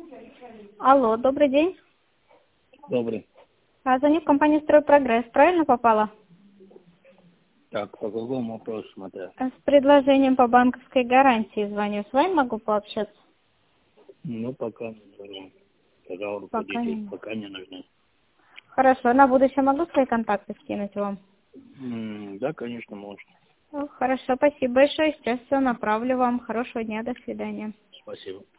Алло, добрый день. Добрый. Звоню в компанию «Стройпрогресс». Правильно попала? Так, по какому вопросу смотря? С предложением по банковской гарантии звоню. С вами могу пообщаться? Ну, пока не нужно. Сказал Пока руководитель, не. пока не нужно. Хорошо, на будущее могу свои контакты скинуть вам? Да, конечно, можно. Хорошо, спасибо большое. Сейчас все направлю вам. Хорошего дня, до свидания. Спасибо.